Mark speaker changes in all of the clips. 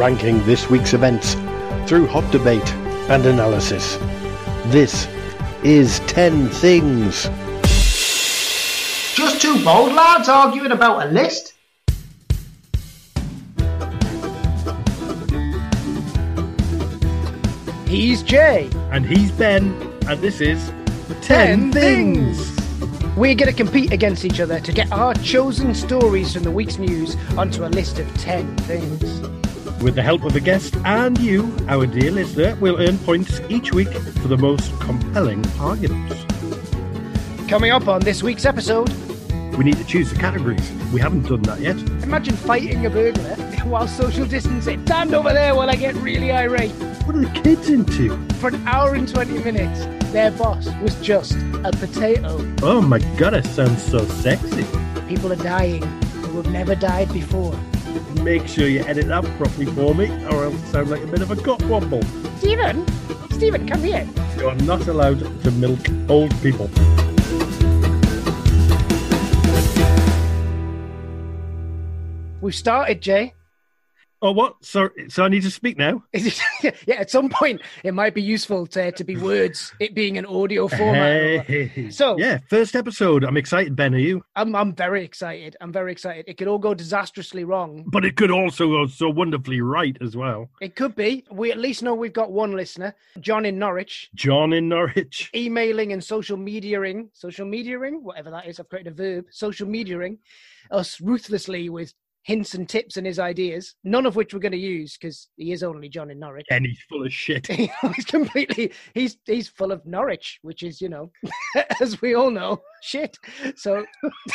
Speaker 1: ranking this week's events through hot debate and analysis. This is 10 Things.
Speaker 2: Just two bold lads arguing about a list?
Speaker 3: He's Jay.
Speaker 1: And he's Ben. And this is 10 Things.
Speaker 3: We're going to compete against each other to get our chosen stories from the week's news onto a list of 10 things.
Speaker 1: With the help of a guest and you, our dear listener, we'll earn points each week for the most compelling arguments.
Speaker 3: Coming up on this week's episode,
Speaker 1: we need to choose the categories. We haven't done that yet.
Speaker 3: Imagine fighting a burglar while social distancing. Stand over there while I get really irate.
Speaker 1: What are the kids into?
Speaker 3: For an hour and 20 minutes, their boss was just a potato.
Speaker 1: Oh my god, it sounds so sexy.
Speaker 3: People are dying who have never died before.
Speaker 1: Make sure you edit that properly for me, or I'll sound like a bit of a cockwomble.
Speaker 3: Stephen, come here.
Speaker 1: You're not allowed to milk old people.
Speaker 3: We've started, Jay.
Speaker 1: Oh, what? So I need to speak now?
Speaker 3: Yeah, at some point, it might be useful to be words, it being an audio format.
Speaker 1: Hey.
Speaker 3: So,
Speaker 1: yeah, first episode. I'm excited, Ben. Are you?
Speaker 3: I'm very excited. It could all go disastrously wrong.
Speaker 1: But it could also go so wonderfully right as well.
Speaker 3: It could be. We at least know we've got one listener, John in Norwich. Emailing and social mediaing, whatever that is. I've created a verb. Social mediaing us ruthlessly with hints and tips and his ideas, none of which we're going to use because he is only John in Norwich.
Speaker 1: And he's full of shit.
Speaker 3: He's full of Norwich, which is, as we all know, shit. So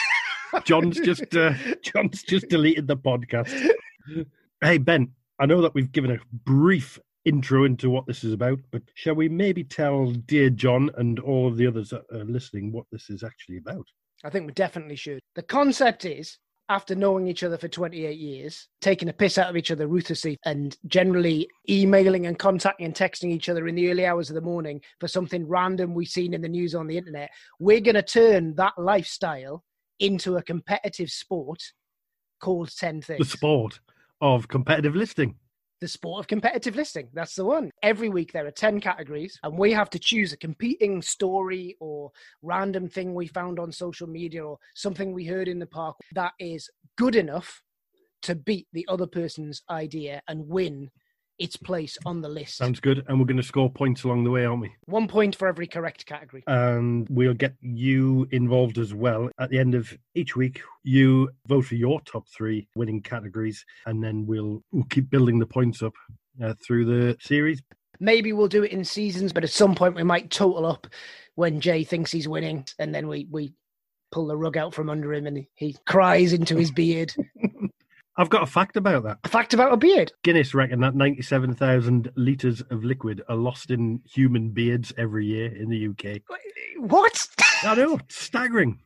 Speaker 1: John's just deleted the podcast. Hey, Ben, I know that we've given a brief intro into what this is about, but shall we maybe tell dear John and all of the others that are listening what this is actually about?
Speaker 3: I think we definitely should. The concept is, after knowing each other for 28 years, taking a piss out of each other ruthlessly and generally emailing and contacting and texting each other in the early hours of the morning for something random we've seen in the news on the internet, we're going to turn that lifestyle into a competitive sport called 10 Things.
Speaker 1: The sport of competitive listing.
Speaker 3: The sport of competitive listing. That's the one. Every week there are 10 categories and we have to choose a competing story or random thing we found on social media or something we heard in the park that is good enough to beat the other person's idea and win its place on the list.
Speaker 1: Sounds good. And we're going to score points along the way, aren't we?
Speaker 3: 1 point for every correct category.
Speaker 1: And we'll get you involved as well. At the end of each week, you vote for your top 3 winning categories, and then we'll keep building the points up through the series.
Speaker 3: Maybe we'll do it in seasons, but at some point we might total up when Jay thinks he's winning, and then we pull the rug out from under him and he cries into his beard.
Speaker 1: I've got a fact about that.
Speaker 3: A fact about a beard?
Speaker 1: Guinness reckon that 97,000 litres of liquid are lost in human beards every year in the UK.
Speaker 3: What?
Speaker 1: I know, staggering.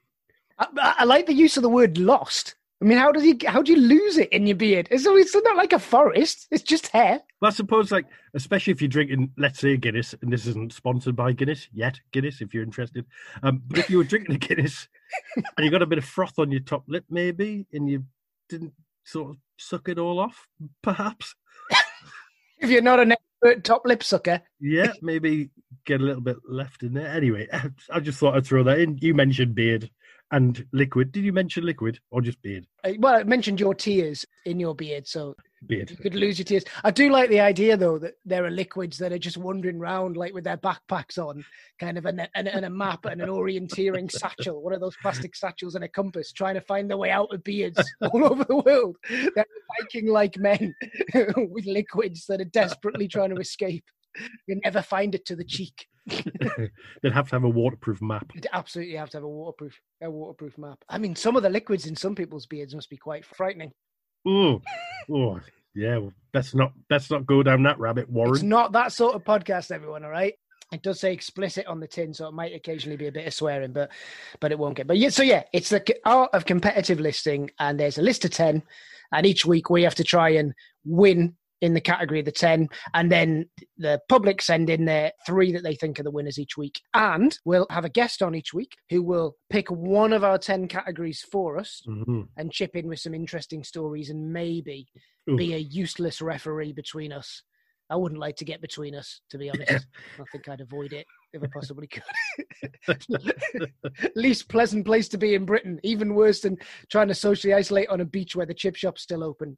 Speaker 3: I like the use of the word lost. I mean, how do you lose it in your beard? It's not like a forest. It's just hair.
Speaker 1: Well, I suppose, especially if you're drinking, let's say, Guinness, and this isn't sponsored by Guinness yet, Guinness, if you're interested. But if you were drinking a Guinness and you got a bit of froth on your top lip, maybe, and you didn't sort of suck it all off, perhaps.
Speaker 3: If you're not an expert top lip sucker.
Speaker 1: Yeah, maybe get a little bit left in there. Anyway, I just thought I'd throw that in. You mentioned beard and liquid. Did you mention liquid or just beard?
Speaker 3: Well, I mentioned your tears in your beard, so
Speaker 1: beard.
Speaker 3: You could lose your tears. I do like the idea, though, that there are liquids that are just wandering around, like with their backpacks on, kind of, and a map and an orienteering satchel, one of those plastic satchels and a compass, trying to find their way out of beards all over the world. They're Viking-like men with liquids that are desperately trying to escape. You never find it to the cheek.
Speaker 1: They'd have to have a waterproof map.
Speaker 3: You'd absolutely have to have a waterproof map. I mean, some of the liquids in some people's beards must be quite frightening.
Speaker 1: Oh, yeah. Well, let's not go down that rabbit, Warren.
Speaker 3: It's not that sort of podcast, everyone. All right. It does say explicit on the tin, so it might occasionally be a bit of swearing, but it won't get. But yeah, so yeah, it's the art of competitive listing, and there's a list of 10, and each week we have to try and win in the category of the 10, and then the public send in their 3 that they think are the winners each week. And we'll have a guest on each week who will pick one of our 10 categories for us and chip in with some interesting stories and maybe be a useless referee between us. I wouldn't like to get between us, to be honest. I think I'd avoid it if I possibly could. Least pleasant place to be in Britain. Even worse than trying to socially isolate on a beach where the chip shop's still open.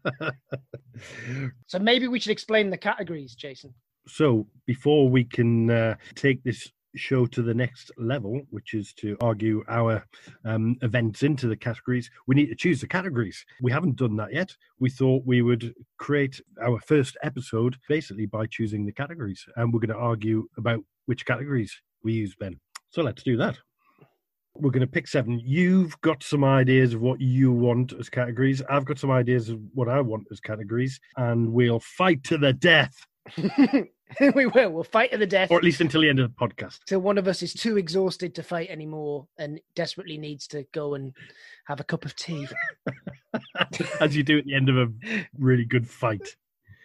Speaker 3: So maybe we should explain the categories, Jason.
Speaker 1: So before we can take this show to the next level, which is to argue our events into the categories, we need to choose the categories. We haven't done that yet. We thought we would create our first episode basically by choosing the categories, and we're going to argue about which categories we use, Ben. So let's do that. We're going to pick 7. You've got some ideas of what you want as categories. I've got some ideas of what I want as categories, and we'll fight to the death.
Speaker 3: We will. We'll fight to the death.
Speaker 1: Or at least until the end of the podcast.
Speaker 3: Till one of us is too exhausted to fight anymore and desperately needs to go and have a cup of tea.
Speaker 1: As you do at the end of a really good fight.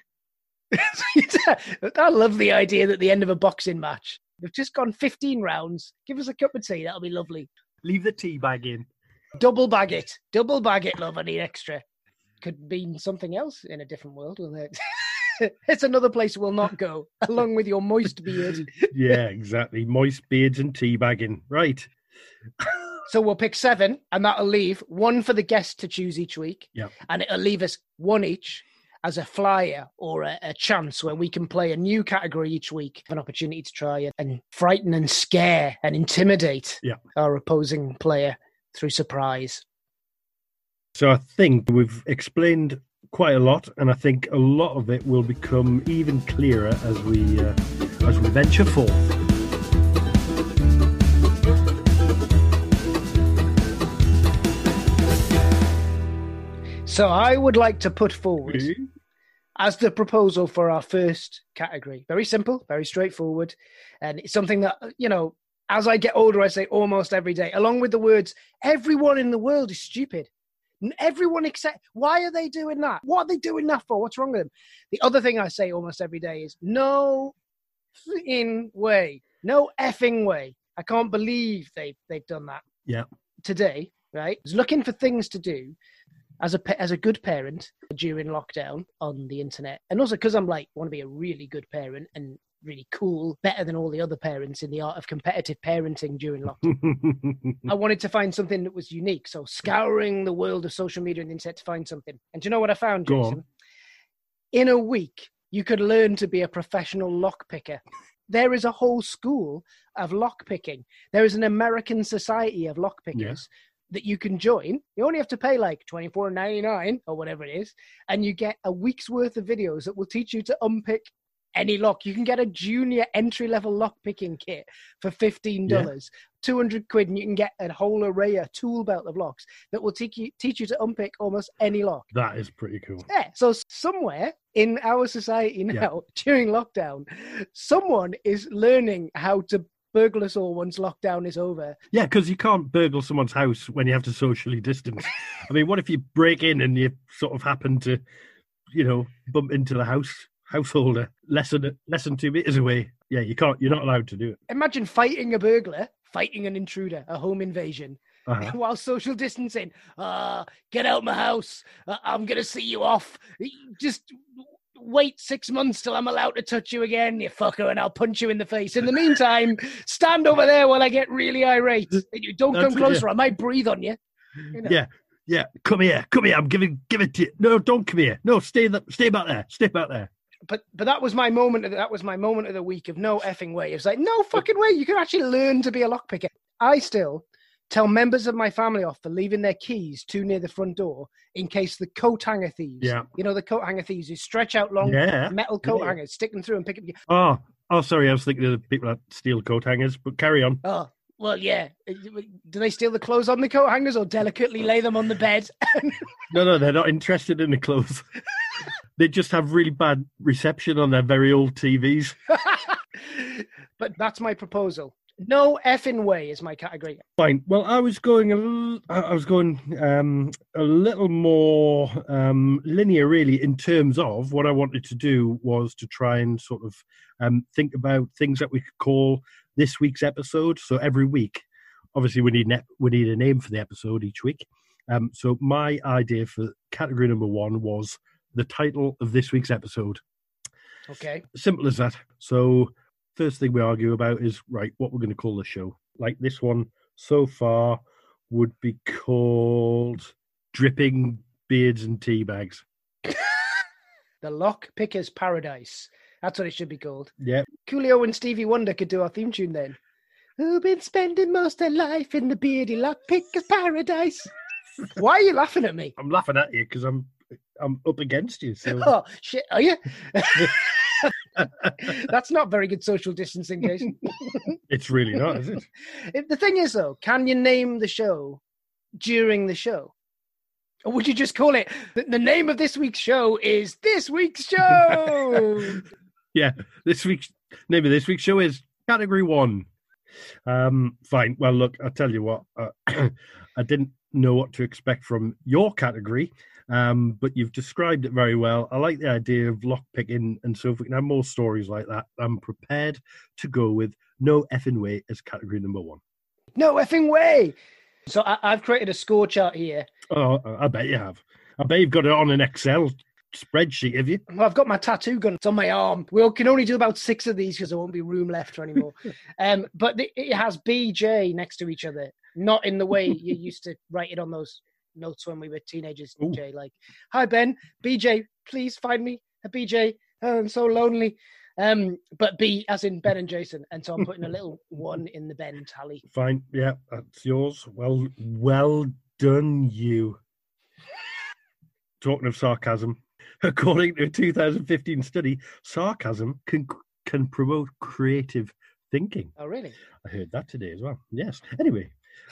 Speaker 3: I love the idea that at the end of a boxing match, we've just gone 15 rounds. Give us a cup of tea. That'll be lovely.
Speaker 1: Leave the tea bag in.
Speaker 3: Double bag it. Double bag it, love. I need extra. Could mean something else in a different world, will it? It's another place we'll not go, along with your moist beard.
Speaker 1: Yeah, exactly. Moist beards and teabagging. Right.
Speaker 3: So we'll pick 7, and that'll leave 1 for the guest to choose each week.
Speaker 1: Yeah.
Speaker 3: And it'll leave us 1 each as a flyer or a chance where we can play a new category each week, an opportunity to try and frighten and scare and intimidate our opposing player through surprise.
Speaker 1: So I think we've explained quite a lot, and I think a lot of it will become even clearer as we venture forth.
Speaker 3: So I would like to put forward as the proposal for our first category. Very simple, very straightforward, and it's something that, you know, as I get older, I say almost every day, along with the words, everyone in the world is stupid. Everyone except, why are they doing that? What are they doing that for? What's wrong with them? The other thing I say almost every day is no effing way. No effing way. I can't believe they've done that.
Speaker 1: Yeah.
Speaker 3: Today, right? I was looking for things to do as a good parent during lockdown on the internet. And also because I'm like, want to be a really good parent and really cool, better than all the other parents in the art of competitive parenting during lockdown. I wanted to find something that was unique. So scouring the world of social media and the internet to find something. And do you know what I found, Jason? In a week, you could learn to be a professional lockpicker. There is a whole school of lockpicking. There is an American Society of Lockpickers that you can join. You only have to pay like $24.99 or whatever it is. And you get a week's worth of videos that will teach you to unpick any lock. You can get a junior entry-level lock-picking kit for $15, 200 quid, and you can get a whole array, a tool belt of locks that will teach you to unpick almost any lock.
Speaker 1: That is pretty cool.
Speaker 3: Yeah, so somewhere in our society now, during lockdown, someone is learning how to burgle us all once lockdown is over.
Speaker 1: Yeah, because you can't burgle someone's house when you have to socially distance. I mean, what if you break in and you sort of happen to, you know, bump into the householder less than 2 meters away? Yeah, you can't. You're not allowed to do it.
Speaker 3: Imagine fighting a burglar, fighting an intruder, a home invasion, while social distancing. Get out my house. I'm gonna see you off. Just wait 6 months till I'm allowed to touch you again, you fucker, and I'll punch you in the face. In the meantime, stand over there while I get really irate. Don't come closer. I might breathe on you. You know?
Speaker 1: Yeah. Come here. I'm give it to you. No, don't come here. No, stay back there. Stay back there.
Speaker 3: But that was my moment. That was my moment of the week of no effing way. It's like, no fucking way. You can actually learn to be a lockpicker. I still tell members of my family off for leaving their keys too near the front door in case the coat hanger thieves. Yeah. You know, the coat hanger thieves who stretch out long metal coat hangers, stick them through and pick up.
Speaker 1: Oh, sorry. I was thinking of the people that steal coat hangers, but carry on.
Speaker 3: Oh, well, yeah. Do they steal the clothes on the coat hangers or delicately lay them on the bed?
Speaker 1: No, they're not interested in the clothes. They just have really bad reception on their very old TVs.
Speaker 3: But that's my proposal. No effing way is my category.
Speaker 1: Fine. Well, I was going a little more linear, really, in terms of what I wanted to do was to try and sort of think about things that we could call this week's episode. So every week, obviously, we need a name for the episode each week. So my idea for category number 1 was the title of this week's episode.
Speaker 3: Okay.
Speaker 1: Simple as that. So first thing we argue about is, right, what we're going to call the show. Like this one so far would be called Dripping Beards and Tea Bags.
Speaker 3: The Lock Picker's Paradise. That's what it should be called.
Speaker 1: Yeah.
Speaker 3: Coolio and Stevie Wonder could do our theme tune then. Who've been spending most of life in the beardy lock picker's paradise. Why are you laughing at me?
Speaker 1: I'm laughing at you because I'm up against you. So.
Speaker 3: Oh, shit, are you? That's not very good social distancing, guys.
Speaker 1: It's really not, is it?
Speaker 3: The thing is, though, can you name the show during the show? Or would you just call it, the name of this week's show is This Week's Show?
Speaker 1: Yeah, name of this week's show is Category 1. Fine. Well, look, I'll tell you what. I didn't know what to expect from your category, but you've described it very well. I like the idea of lockpicking, and so if we can have more stories like that, I'm prepared to go with No Effing Way as category number 1.
Speaker 3: No effing way! So I've created a score chart here.
Speaker 1: Oh, I bet you have. I bet you've got it on an Excel spreadsheet, have you?
Speaker 3: Well, I've got my tattoo gun. It's on my arm. We can only do about 6 of these because there won't be room left for anymore. But it has BJ next to each other, not in the way you used to write it on those notes when we were teenagers.
Speaker 1: Ooh.
Speaker 3: Jay, like, hi Ben, BJ, please find me a BJ. Oh, I'm so lonely. But B as in Ben and Jason, and so I'm putting a little 1 in the Ben tally.
Speaker 1: Fine, yeah, that's yours. Well done, you. Talking of sarcasm, according to a 2015 study, sarcasm can promote creative thinking.
Speaker 3: Oh, really?
Speaker 1: I heard that today as well. Yes. Anyway,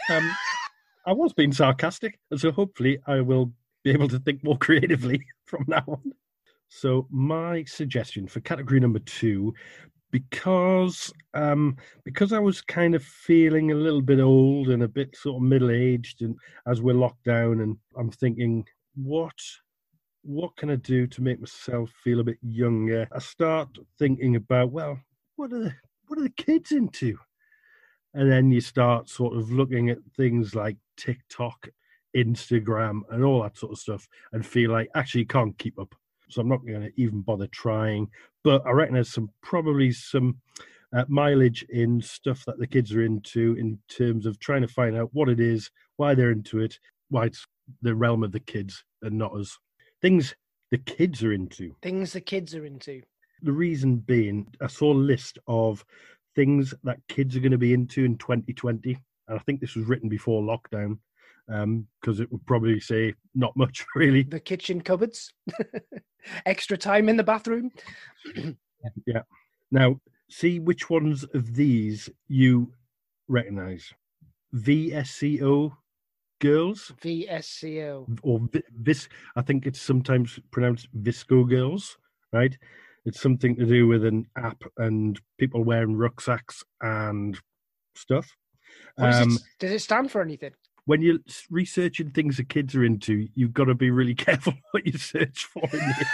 Speaker 1: I was being sarcastic, and so hopefully I will be able to think more creatively from now on. So my suggestion for category number 2, because I was kind of feeling a little bit old and a bit sort of middle-aged, and as we're locked down, and I'm thinking, what can I do to make myself feel a bit younger? I start thinking about, well, what are the kids into? And then you start sort of looking at things like TikTok, Instagram, and all that sort of stuff, and feel like actually you can't keep up. So I'm not going to even bother trying. But I reckon there's probably some mileage in stuff that the kids are into in terms of trying to find out what it is, why they're into it, why it's the realm of the kids and not us. Things the kids are into.
Speaker 3: Things the kids are into.
Speaker 1: The reason being, I saw a list of things that kids are going to be into in 2020. And I think this was written before lockdown. Because it would probably say not much, really.
Speaker 3: The kitchen cupboards, extra time in the bathroom.
Speaker 1: Yeah. Now, see which ones of these you recognise. VSCO girls.
Speaker 3: VSCO.
Speaker 1: Or I think it's sometimes pronounced Visco girls, right? It's something to do with an app and people wearing rucksacks and stuff.
Speaker 3: Does it stand for anything?
Speaker 1: When you're researching things that kids are into, you've got to be really careful what you search for.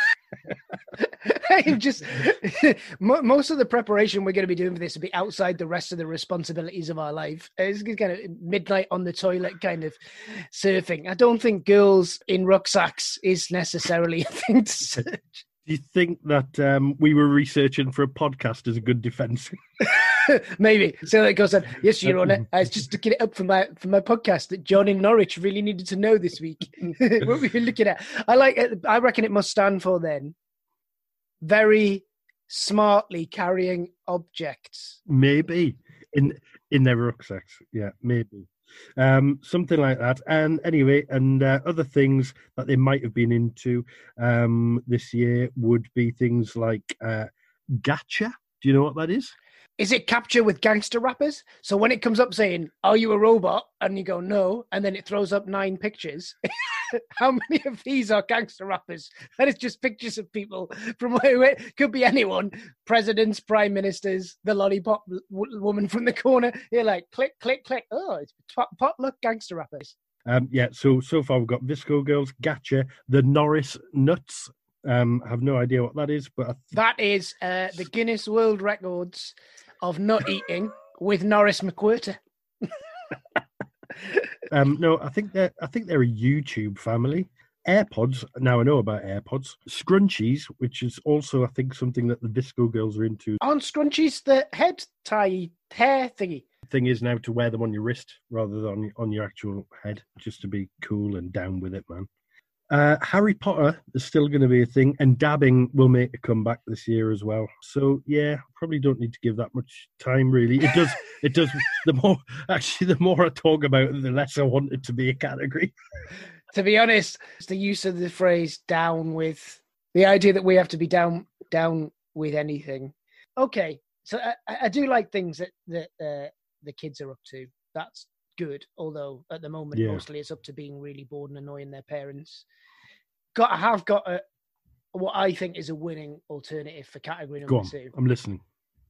Speaker 3: Just most of the preparation we're going to be doing for this will be outside the rest of the responsibilities of our life. It's kind of midnight on the toilet kind of surfing. I don't think girls in rucksacks is necessarily a thing to search.
Speaker 1: Do you think that we were researching for a podcast as a good defence?
Speaker 3: Maybe. So it goes on. Yes, Your Honour. I was just looking it up for my podcast that John in Norwich really needed to know this week. What were we looking at? I reckon it must stand for then. Very smartly carrying objects.
Speaker 1: Maybe in their rucksacks. Yeah, maybe. Something like that. And anyway, and other things that they might have been into this year would be things like gacha. Do you know what that is?
Speaker 3: Is it capture with gangster rappers? So when it comes up saying, "Are you a robot?" and you go no, and then it throws up 9 pictures. How many of these are gangster rappers? And it's just pictures of people from where it could be anyone: presidents, prime ministers, the lollipop woman from the corner. You're like, click, click, click. Oh, it's potluck gangster rappers.
Speaker 1: So far we've got Visco Girls, Gacha, the Norris Nuts. Have no idea what that is, but
Speaker 3: that is the Guinness World Records of nut eating with Norris McWhirter.
Speaker 1: No, I think they're a YouTube family. AirPods. Now I know about AirPods. Scrunchies, which is also I think something that the Visco Girls are into.
Speaker 3: Aren't scrunchies the head tie hair thingy?
Speaker 1: Thing is now to wear them on your wrist rather than on your actual head, just to be cool and down with it, man. Harry Potter is still going to be a thing, and dabbing will make a comeback this year as well. So yeah, probably don't need to give that much time. Really, it does. It does. The more I talk about it, the less I want it to be a category.
Speaker 3: To be honest, it's the use of the phrase "down with," the idea that we have to be down with anything. Okay, so I do like things that the kids are up to. That's good, although at the moment mostly it's up to being really bored and annoying their parents. I have got what I think is a winning alternative for category number 2.
Speaker 1: I'm listening.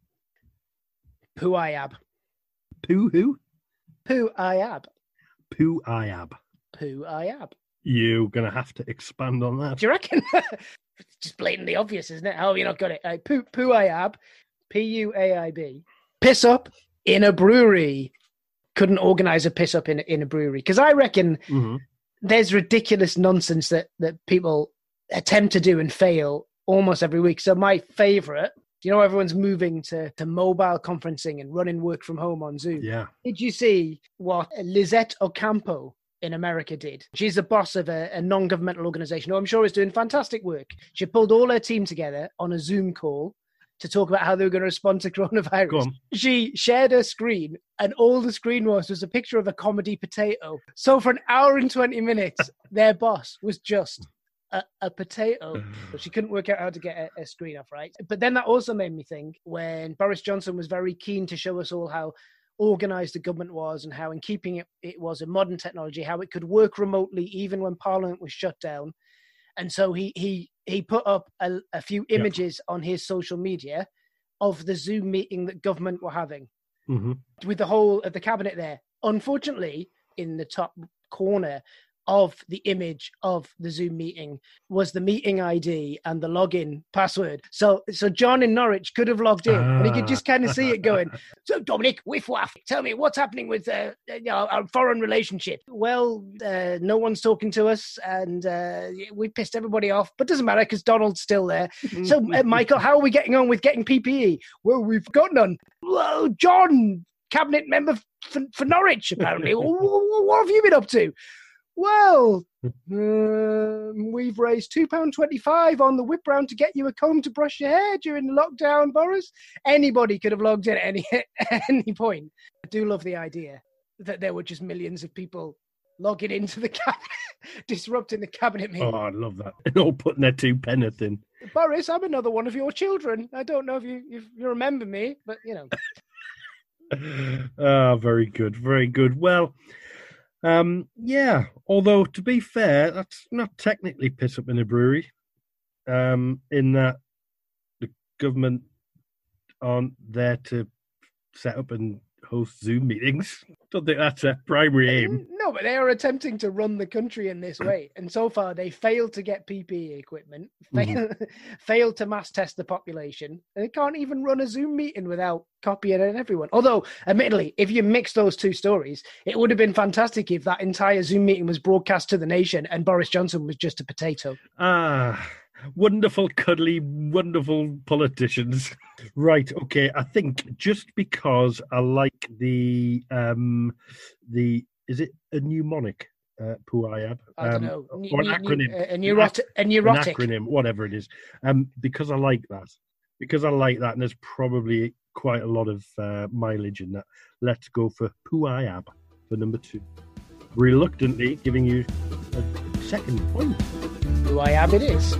Speaker 3: Poo-I-Ab.
Speaker 1: Poo who?
Speaker 3: Poo-I-Ab.
Speaker 1: Poo-I-Ab.
Speaker 3: Poo-I-Ab.
Speaker 1: You're going to have to expand on that.
Speaker 3: Do you reckon? It's just blatantly obvious, isn't it? Oh, you not got it. Poo-I-Ab. P-U-A-I-B. Piss up in a brewery. Couldn't organise a piss up in a brewery. Because I reckon there's ridiculous nonsense that people attempt to do and fail almost every week. So my favourite, everyone's moving to mobile conferencing and running work from home on Zoom.
Speaker 1: Yeah.
Speaker 3: Did you see what Lizette Ocampo in America did? She's the boss of a non-governmental organisation who I'm sure is doing fantastic work. She pulled all her team together on a Zoom call to talk about how they were going to respond to coronavirus. She shared her screen, and all the screen was a picture of a comedy potato. So for an hour and 20 minutes, their boss was just a potato. So she couldn't work out how to get a screen off, right? But then that also made me think when Boris Johnson was very keen to show us all how organised the government was and how in keeping it was a modern technology, how it could work remotely even when Parliament was shut down. And so he put up a few images on his social media of the Zoom meeting that government were having with the whole of the cabinet there. Unfortunately, in the top corner of the image of the Zoom meeting was the meeting ID and the login password. So John in Norwich could have logged in and he could just kind of see it going, "So Dominic, whiff waff, tell me what's happening with our foreign relationship." Well, no one's talking to us and we pissed everybody off, but doesn't matter because Donald's still there. So Michael, how are we getting on with getting PPE? Well, we've got none. Well, John, cabinet member for Norwich, apparently. What have you been up to? Well, we've raised £2.25 on the whip round to get you a comb to brush your hair during the lockdown, Boris. Anybody could have logged in at any point. I do love the idea that there were just millions of people logging into the cabinet, disrupting the cabinet meeting.
Speaker 1: Oh, I love that. And all putting their 2 penneth in.
Speaker 3: Boris, I'm another one of your children. I don't know if you remember me, but,
Speaker 1: Very good, very good. Well, although to be fair, that's not technically piss up in a brewery, in that the government aren't there to set up and host Zoom meetings. Don't think that's their primary aim.
Speaker 3: No, but they are attempting to run the country in this way. And so far, they failed to get PPE equipment, failed to mass test the population. And they can't even run a Zoom meeting without copying it everyone. Although, admittedly, if you mix those two stories, it would have been fantastic if that entire Zoom meeting was broadcast to the nation and Boris Johnson was just a potato.
Speaker 1: Wonderful, cuddly, wonderful politicians. Right, okay. I think just because I like the is it a mnemonic? Poo-I-Ab?
Speaker 3: I don't know.
Speaker 1: Or an acronym.
Speaker 3: A neurotic.
Speaker 1: An acronym, whatever it is. Because I like that. And there's probably quite a lot of mileage in that. Let's go for Poo-I-Ab for number 2. Reluctantly giving you a second point.
Speaker 3: Poo-I-Ab it is.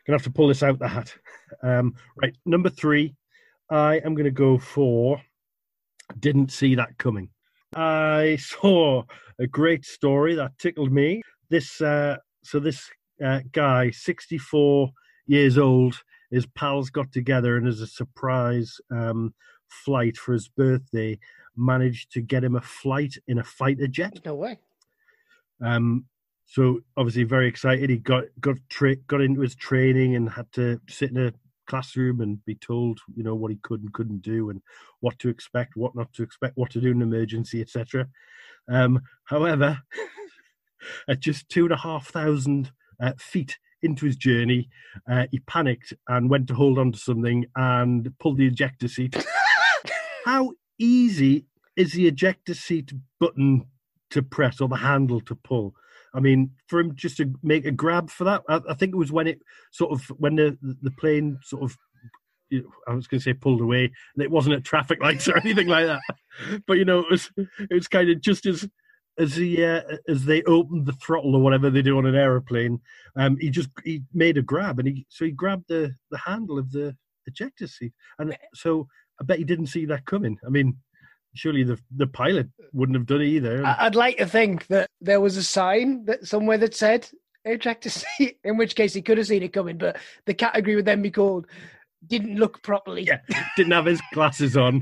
Speaker 1: Gonna have to pull this out the hat. Right, number 3, I am gonna go for Didn't See That Coming. I saw a great story that tickled me. This guy, 64 years old, his pals got together and as a surprise flight for his birthday, managed to get him a flight in a fighter jet.
Speaker 3: No way.
Speaker 1: So obviously very excited. He got into his training and had to sit in a classroom and be told, what he could and couldn't do and what to expect, what not to expect, what to do in an emergency, etc. However, at just 2,500 feet into his journey, he panicked and went to hold on to something and pulled the ejector seat. How easy is the ejector seat button to press or the handle to pull? I mean, for him just to make a grab for that, I think it was when the plane sort of, I was going to say pulled away, and it wasn't at traffic lights or anything like that. But it was kind of just as they opened the throttle or whatever they do on an aeroplane, he made a grab and he grabbed the handle of the ejector seat, and so I bet he didn't see that coming. I mean, surely the pilot wouldn't have done it either.
Speaker 3: I'd like to think that there was a sign somewhere that said ejector seat, in which case he could have seen it coming, but the category would then be called didn't look properly.
Speaker 1: Yeah, didn't have his glasses on.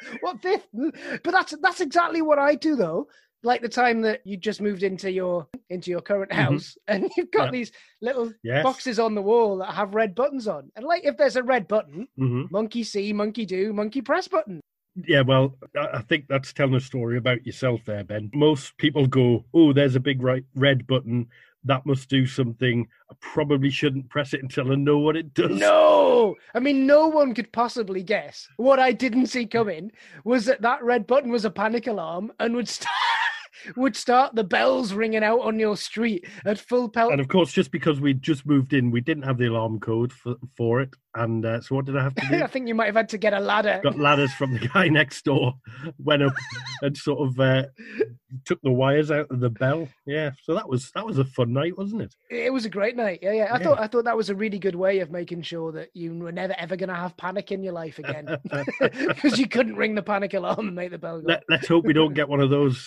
Speaker 3: But that's exactly what I do though. Like the time that you just moved into your current house, and you've got these little boxes on the wall that have red buttons on. And like if there's a red button, monkey see, monkey do, monkey press button.
Speaker 1: Yeah, well, I think that's telling a story about yourself there, Ben. Most people go, oh, there's a big red button. That must do something. I probably shouldn't press it until I know what it does.
Speaker 3: No! I mean, no one could possibly guess. What I didn't see coming was that red button was a panic alarm and would start the bells ringing out on your street at full pelt.
Speaker 1: And of course, just because we just moved in, we didn't have the alarm code for it. And so what did I have to do?
Speaker 3: I think you might have had to get a ladder.
Speaker 1: Got ladders from the guy next door, went up and sort of took the wires out of the bell. Yeah, so that was a fun night, wasn't it?
Speaker 3: It was a great night. Yeah. I thought that was a really good way of making sure that you were never ever going to have panic in your life again, because you couldn't ring the panic alarm and make the bell go.
Speaker 1: Let's hope we don't get one of those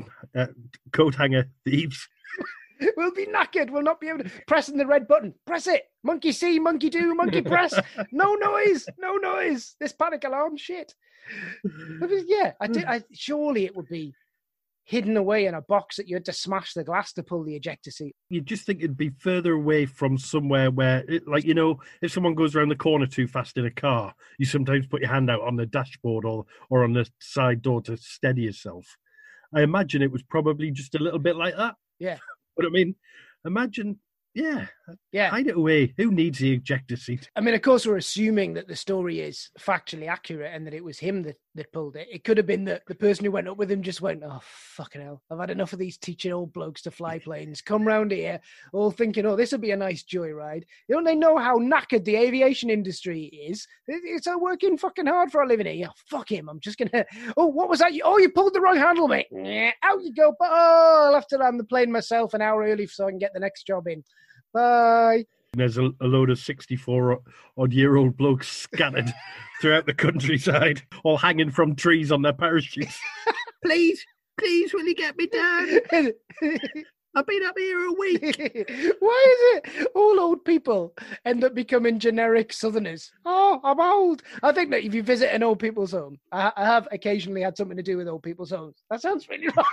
Speaker 1: coat hanger thieves.
Speaker 3: We'll be knackered. We'll not be able to pressing the red button. Press it. Monkey see, monkey do, monkey press. No noise. No noise. This panic alarm shit. Yeah, surely it would be hidden away in a box that you had to smash the glass to pull the ejector seat.
Speaker 1: You'd just think it'd be further away from somewhere where, if someone goes around the corner too fast in a car, you sometimes put your hand out on the dashboard or on the side door to steady yourself. I imagine it was probably just a little bit like that.
Speaker 3: Yeah.
Speaker 1: But I mean, imagine, hide it away. Who needs the ejector seat?
Speaker 3: I mean, of course, we're assuming that the story is factually accurate and that it was him that pulled it. It could have been that the person who went up with him just went, oh, fucking hell, I've had enough of these teaching old blokes to fly planes. Come round here, all thinking, oh, this will be a nice joyride. Don't they know how knackered the aviation industry is? It's working fucking hard for a living here. Oh, fuck him. I'm just going to... Oh, what was that? Oh, you pulled the wrong handle, mate. Out you go. But I'll have to land the plane myself an hour early so I can get the next job in. Bye.
Speaker 1: There's a load of 64-odd-year-old blokes scattered throughout the countryside, all hanging from trees on their parachutes. Please, will you get me down? I've been up here a week.
Speaker 3: Why is it all old people end up becoming generic Southerners? Oh, I'm old. I think that if you visit an old people's home, I have occasionally had something to do with old people's homes. That sounds really wrong.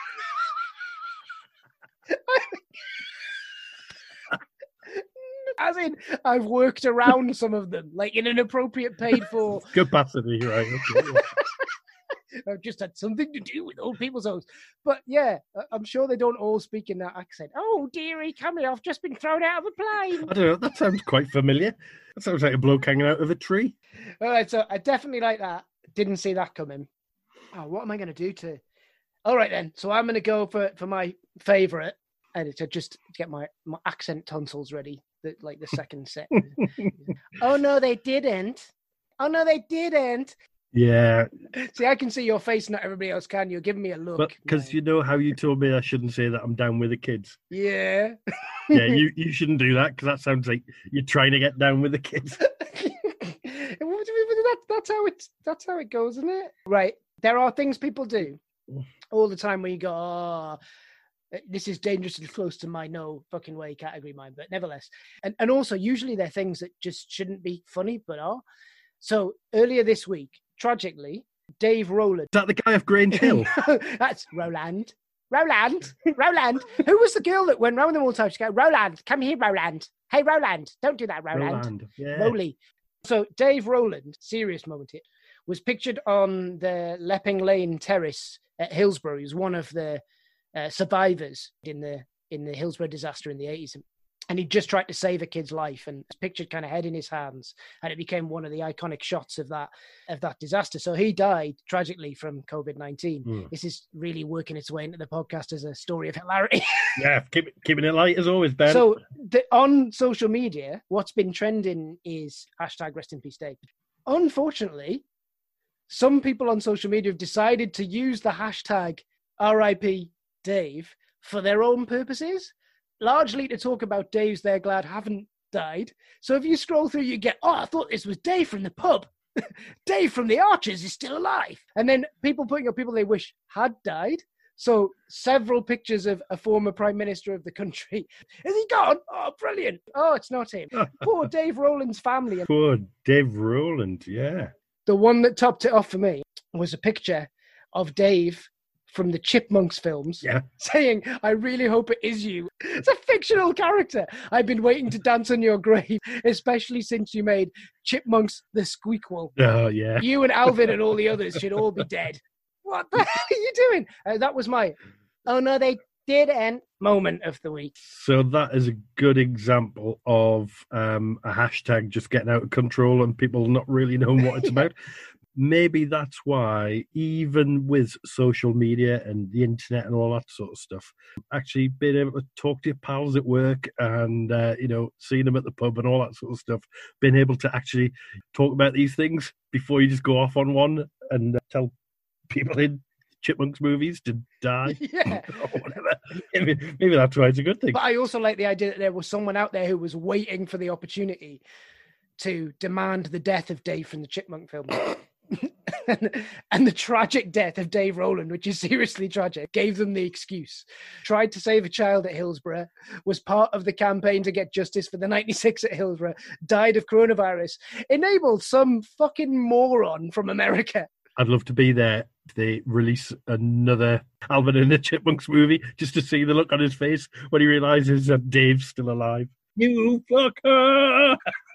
Speaker 3: As in, I've worked around some of them, like in an appropriate paid for
Speaker 1: capacity, right? Okay.
Speaker 3: I've just had something to do with old people's homes. But yeah, I'm sure they don't all speak in that accent. Oh, dearie, come here, I've just been thrown out of a plane.
Speaker 1: I don't know, that sounds quite familiar. That sounds like a bloke hanging out of a tree.
Speaker 3: All right, so I definitely like that. Didn't see that coming. Oh, what am I going to do to... All right, then. So I'm going to go for my favourite editor, just to get my accent tonsils ready. The second set. Oh no, they didn't.
Speaker 1: Yeah,
Speaker 3: See, I can see your face, not everybody else can. You're giving me a look.
Speaker 1: but because you know how you told me I shouldn't say that I'm down with the kids.
Speaker 3: Yeah.
Speaker 1: Yeah, you shouldn't do that because that sounds like you're trying to get down with the kids.
Speaker 3: That's how it goes, isn't it? Right. There are things people do all the time when you go, oh, this is dangerously close to my no fucking way category, mine, but nevertheless. And also, usually they're things that just shouldn't be funny, but are. So earlier this week, tragically, Dave Rowland.
Speaker 1: Is that the guy of Grange Hill?
Speaker 3: That's Roland. Roland. Who was the girl that went round with them all the time? She go, Roland, come here, Roland. Hey, Roland, don't do that, Roland.
Speaker 1: Yeah.
Speaker 3: Rowley. So Dave Rowland, serious moment here, was pictured on the Lepping Lane terrace at Hillsborough. He was one of the survivors in the Hillsborough disaster in the 80s. And he just tried to save a kid's life, and was pictured kind of head in his hands. And it became one of the iconic shots of that disaster. So he died tragically from COVID-19. This is really working its way into the podcast as a story of hilarity.
Speaker 1: Yeah, keeping it light as always, Ben.
Speaker 3: So on social media, what's been trending is hashtag rest in peace Dave. Unfortunately, some people on social media have decided to use the hashtag RIP Dave for their own purposes, largely to talk about Daves they're glad haven't died. So if you scroll through, you get, oh, I thought this was Dave from the pub. Dave from the Archers is still alive. And then people putting up people they wish had died. So several pictures of a former prime minister of the country. Is he gone? Oh, brilliant. Oh, it's not him. Poor Dave Rowland's family.
Speaker 1: Poor Dave Rowland, yeah.
Speaker 3: The one that topped it off for me was a picture of Dave from the Chipmunks films, saying, I really hope it is you. It's a fictional character. I've been waiting to dance on your grave, especially since you made Chipmunks the Squeakquel.
Speaker 1: Oh, yeah.
Speaker 3: You and Alvin and all the others should all be dead. What the hell are you doing? That was my, oh no, they didn't moment of the week.
Speaker 1: So that is a good example of a hashtag just getting out of control and people not really knowing what it's about. Maybe that's why, even with social media and the internet and all that sort of stuff, actually being able to talk to your pals at work and, seeing them at the pub and all that sort of stuff, being able to actually talk about these things before you just go off on one and tell people in Chipmunks movies to die or whatever. Maybe that's why it's a good thing.
Speaker 3: But I also like the idea that there was someone out there who was waiting for the opportunity to demand the death of Dave from the Chipmunk film. And the tragic death of Dave Rowland, which is seriously tragic, gave them the excuse. Tried to save a child at Hillsborough, was part of the campaign to get justice for the 96 at Hillsborough, died of coronavirus, enabled some fucking moron from America.
Speaker 1: I'd love to be there if they release another Alvin and the Chipmunks movie, just to see the look on his face when he realises that Dave's still alive. You fucker!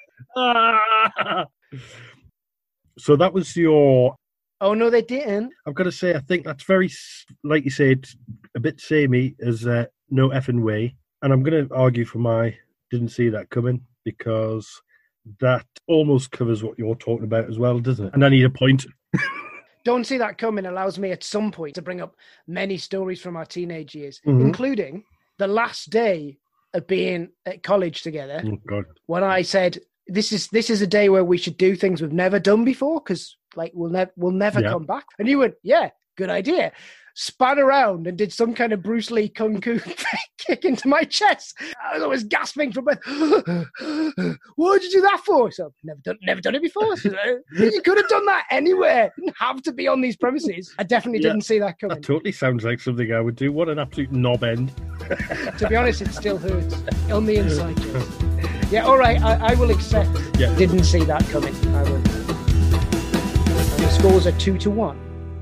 Speaker 1: So that was your...
Speaker 3: Oh, no, they didn't.
Speaker 1: I've got to say, I think that's very, like you said, a bit samey as no effing way. And I'm going to argue for my didn't see that coming, because that almost covers what you're talking about as well, doesn't it? And I need a point.
Speaker 3: Don't see that coming allows me at some point to bring up many stories from our teenage years, including the last day of being at college together.
Speaker 1: Oh, God.
Speaker 3: When I said, this is a day where we should do things we've never done before, because we'll never come back. And you went, yeah, good idea. Span around and did some kind of Bruce Lee kung fu kick into my chest. I was gasping for breath. What did you do that for? So never done it before. So, you could have done that anywhere. You didn't have to be on these premises. I definitely didn't see that coming.
Speaker 1: That totally somes like something I would do. What an absolute knob end.
Speaker 3: To be honest, it still hurts on the inside. Yeah, all right, I will accept.
Speaker 1: Yeah.
Speaker 3: Didn't see that coming. I will. And the scores are 2-1.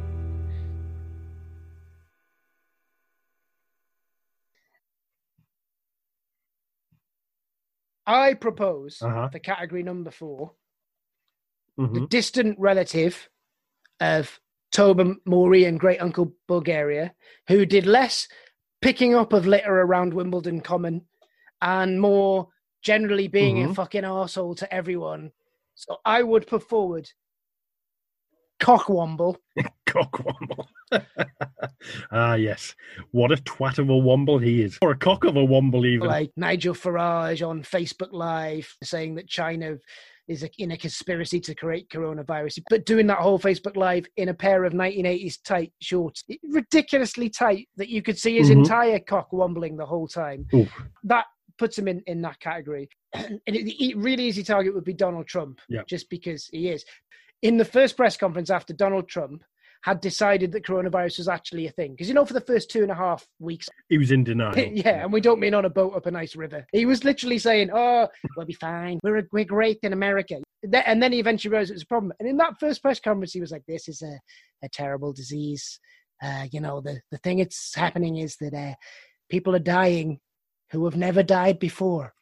Speaker 3: I propose for category number 4, the distant relative of Tobermory and Great Uncle Bulgaria, who did less picking up of litter around Wimbledon Common and more generally being a fucking arsehole to everyone. So I would put forward Cockwomble.
Speaker 1: Cockwomble. Yes. What a twat of a womble he is. Or a cock of a womble, even.
Speaker 3: Like Nigel Farage on Facebook Live saying that China is in a conspiracy to create coronavirus. But doing that whole Facebook Live in a pair of 1980s tight shorts, ridiculously tight, that you could see his entire cock wobbling the whole time.
Speaker 1: Oof.
Speaker 3: That puts him in that category. And a really easy target would be Donald Trump, just because he is. In the first press conference after Donald Trump had decided that coronavirus was actually a thing. Because, for the first 2.5 weeks...
Speaker 1: He was in denial.
Speaker 3: Yeah, and we don't mean on a boat up a nice river. He was literally saying, oh, we'll be fine. We're great in America. And then he eventually realized it was a problem. And in that first press conference, he was like, this is a terrible disease. The thing that's happening is that people are dying who have never died before.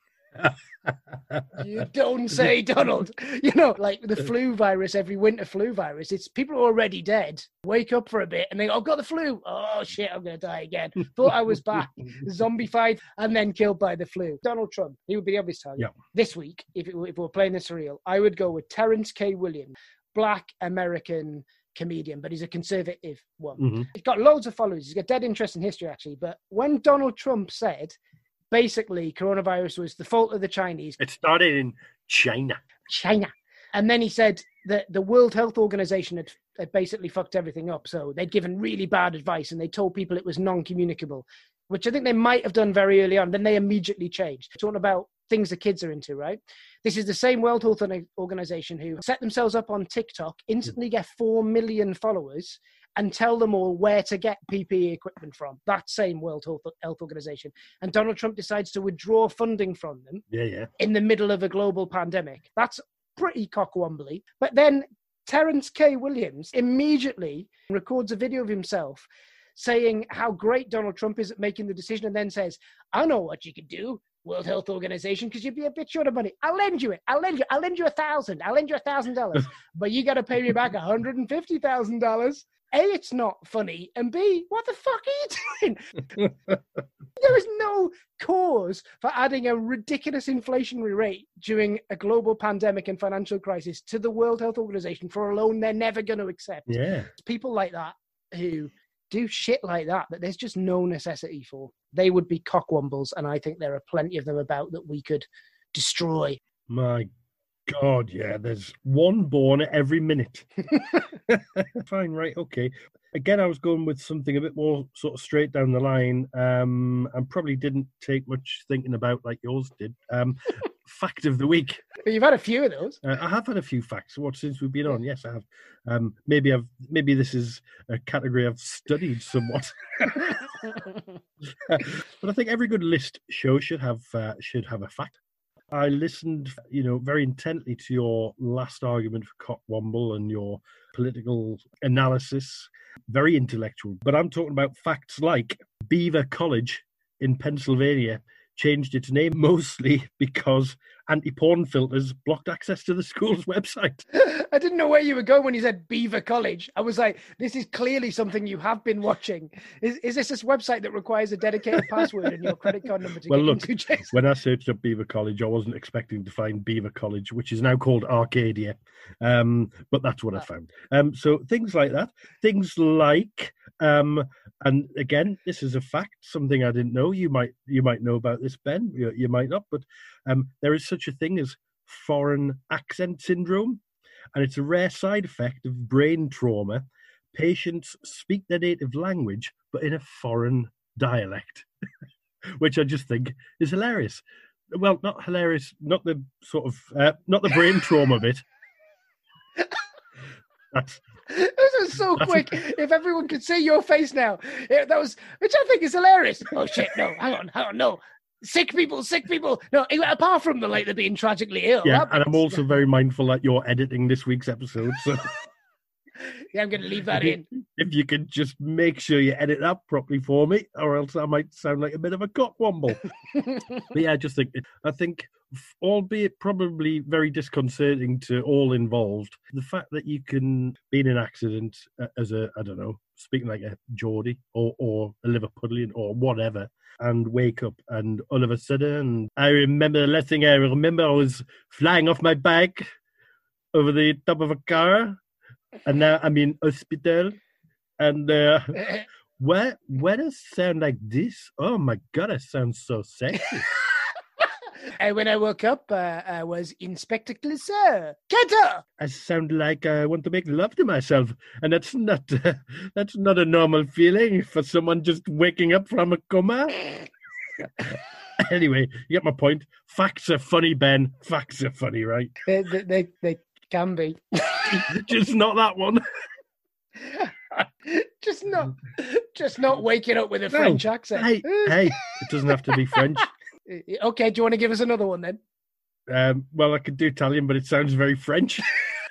Speaker 3: You don't say, Donald. Like the flu virus, every winter flu virus, it's people are already dead. Wake up for a bit and they go, I've got the flu. Oh shit, I'm going to die again. Thought I was back. Zombified and then killed by the flu. Donald Trump, he would be the obvious target. This week, if we're playing this surreal, I would go with Terrence K. Williams, Black American comedian, but he's a conservative one. He's got loads of followers. He's got dead interest in history, actually. But when Donald Trump said, basically, coronavirus was the fault of the Chinese.
Speaker 1: It started in China.
Speaker 3: And then he said that the World Health Organization had basically fucked everything up. So they'd given really bad advice and they told people it was non-communicable, which I think they might have done very early on. Then they immediately changed. Talking about things the kids are into, right? This is the same World Health Organization who set themselves up on TikTok, instantly get 4 million followers, and tell them all where to get PPE equipment from. That same World Health Organization. And Donald Trump decides to withdraw funding from them in the middle of a global pandemic. That's pretty cockwombly. But then Terrence K. Williams immediately records a video of himself saying how great Donald Trump is at making the decision, and then says, I know what you could do, World Health Organization, because you'd be a bit short of money. I'll lend you it. I'll lend you $1,000. I'll lend you $1,000. But you got to pay me back $150,000. A, it's not funny, and B, what the fuck are you doing? There is no cause for adding a ridiculous inflationary rate during a global pandemic and financial crisis to the World Health Organization for a loan they're never going to accept.
Speaker 1: Yeah.
Speaker 3: People like that who do shit like that there's just no necessity for. They would be cockwombles, and I think there are plenty of them about that we could destroy.
Speaker 1: My God, yeah, there's one born every minute. Fine, right, okay. Again, I was going with something a bit more sort of straight down the line, and probably didn't take much thinking about like yours did. Fact of the week.
Speaker 3: You've had a few of those.
Speaker 1: I have had a few facts. Since we've been on? Yes, I have. Maybe this is a category I've studied somewhat. But I think every good list show should have a fact. I listened, very intently to your last argument for Cockwomble and your political analysis. Very intellectual. But I'm talking about facts like Beaver College in Pennsylvania changed its name mostly because anti-porn filters blocked access to the school's website.
Speaker 3: I didn't know where you were going when you said Beaver College. I was like, this is clearly something you have been watching. Is this website that requires a dedicated password and your credit card number to get into, Jason?
Speaker 1: When I searched up Beaver College, I wasn't expecting to find Beaver College, which is now called Arcadia. But that's what I found. So things like that. Things like... and again, this is a fact, something I didn't know. You might know about this, Ben. You might not, but there is such a thing as foreign accent syndrome, and it's a rare side effect of brain trauma. Patients speak their native language, but in a foreign dialect, which I just think is hilarious. Well, not hilarious, not the sort of, not the brain trauma bit.
Speaker 3: This was so quick. If everyone could see your face now, which I think is hilarious. Oh shit! No, hang on, no. Sick people. No, apart from they're being tragically ill.
Speaker 1: Yeah, and I'm also very mindful that you're editing this week's episode, so
Speaker 3: yeah, I'm going to leave that in.
Speaker 1: If you could just make sure you edit that properly for me, or else I might sound like a bit of a cockwomble. But yeah, I think, albeit probably very disconcerting to all involved, the fact that you can be in an accident as speaking like a Geordie or a Liverpudlian or whatever, and wake up and all of a sudden, I remember the last thing I remember, I was flying off my bike over the top of a car, and now I'm in hospital, and where does it sound like this? Oh my God, it sounds so sexy.
Speaker 3: And when I woke up, I was Inspector Clouseau. Kenta!
Speaker 1: I sound like I want to make love to myself, and that's not a normal feeling for someone just waking up from a coma. Anyway, you get my point. Facts are funny, Ben. Facts are funny, right?
Speaker 3: They can be.
Speaker 1: Just not that one.
Speaker 3: just not waking up with a French accent.
Speaker 1: Hey, it doesn't have to be French.
Speaker 3: Okay, do you want to give us another one then?
Speaker 1: Well, I could do Italian, but it sounds very French.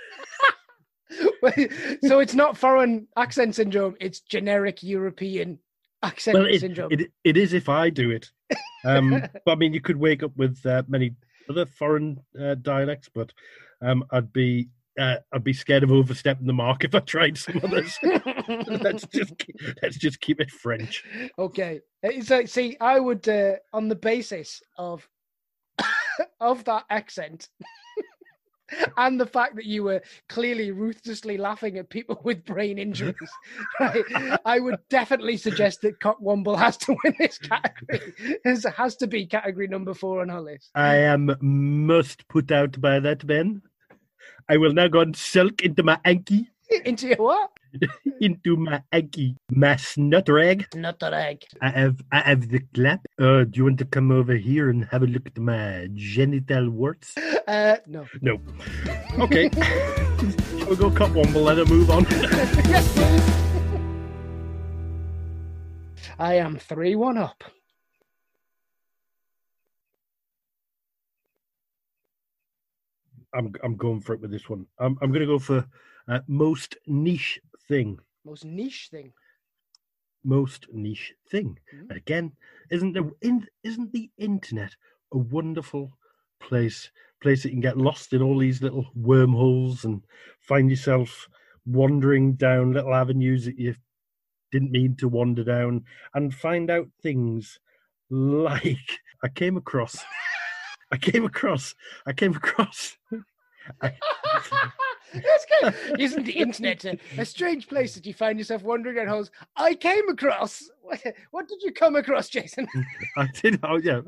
Speaker 3: So it's not foreign accent syndrome, it's generic European accent syndrome.
Speaker 1: It is if I do it. But I mean, you could wake up with many other foreign dialects, but I'd be scared of overstepping the mark if I tried some others. let's just keep it French.
Speaker 3: Okay. So, see, I would, on the basis of that accent and the fact that you were clearly ruthlessly laughing at people with brain injuries, right, I would definitely suggest that Cockwomble has to win this category. It has to be category number 4 on our list.
Speaker 1: I am most put out by that, Ben. I will now go and sulk into my hanky.
Speaker 3: Into your what?
Speaker 1: Into my hanky. My snot rag.
Speaker 3: Not the rag.
Speaker 1: I have the clap. Do you want to come over here and have a look at my genital warts?
Speaker 3: No.
Speaker 1: No. Okay. Shall we go Cockwomble, let it move on?
Speaker 3: Yes, please. I am 3-1 up.
Speaker 1: I'm going for it with this one. I'm going to go for most niche thing.
Speaker 3: Most niche thing.
Speaker 1: Most niche thing.
Speaker 3: Mm.
Speaker 1: Again, isn't the internet a wonderful place that you can get lost in all these little wormholes and find yourself wandering down little avenues that you didn't mean to wander down and find out things like I came across.
Speaker 3: That's good. Isn't the internet a strange place that you find yourself wandering down holes? I came across. What did you come across, Jason?
Speaker 1: I did. Oh yeah.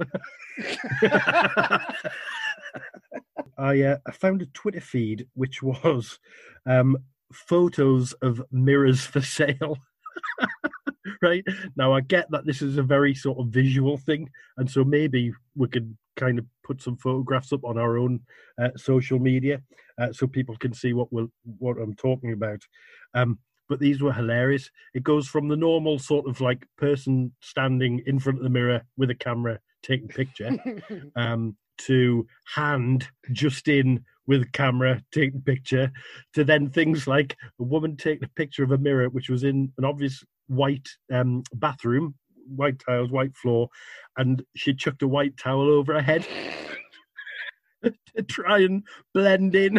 Speaker 1: I found a Twitter feed which was photos of mirrors for sale. Right now, I get that this is a very sort of visual thing, and so maybe we could kind of put some photographs up on our own social media so people can see what I'm talking about. But these were hilarious. It goes from the normal sort of like person standing in front of the mirror with a camera taking a picture to hand just in with a camera taking a picture to then things like a woman taking a picture of a mirror which was in an obvious white bathroom, white tiles, white floor, and she chucked a white towel over her head to try and blend in.